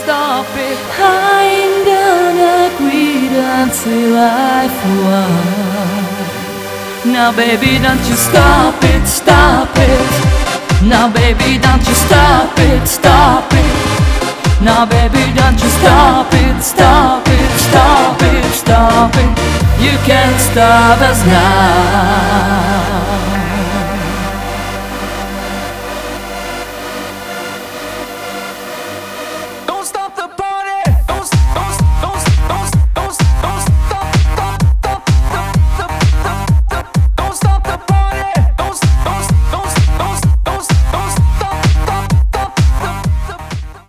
stop it. I ain't gonna quit until I've won. Now baby, don't you stop it, stop it. Now baby, don't you stop it, stop it. Now baby, don't you stop it, stop it, stop it, stop it. You can't stop us now.